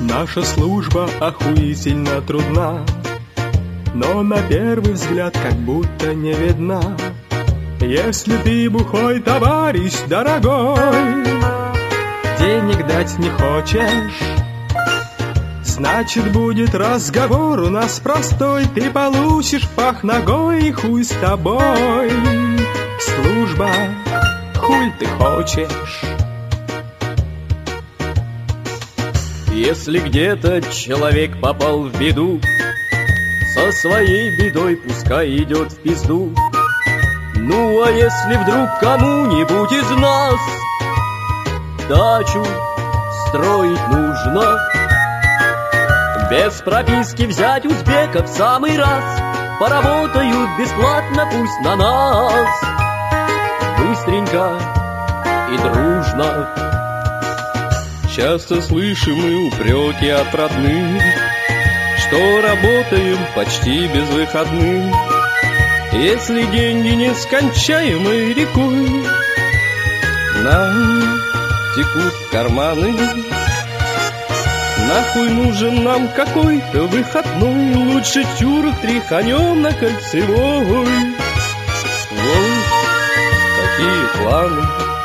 Наша служба охуительно трудна, но на первый взгляд как будто не видна. Если ты бухой, товарищ дорогой, денег дать не хочешь, значит будет разговор у нас простой. Ты получишь пах ногой и хуй с тобой. Служба, хуй ты хочешь. Если где-то человек попал в беду, со своей бедой пускай идет в пизду. Ну а если вдруг кому-нибудь из нас дачу строить нужно, без прописки взять узбеков в самый раз, поработают бесплатно пусть на нас. Быстренько и дружно. Часто слышим мы упреки от родных, что работаем почти без выходных. Если деньги нескончаемой рекой нам текут в карманы, нахуй нужен нам какой-то выходной? Лучше чурок тряханем на Кольцевой. Вот такие планы.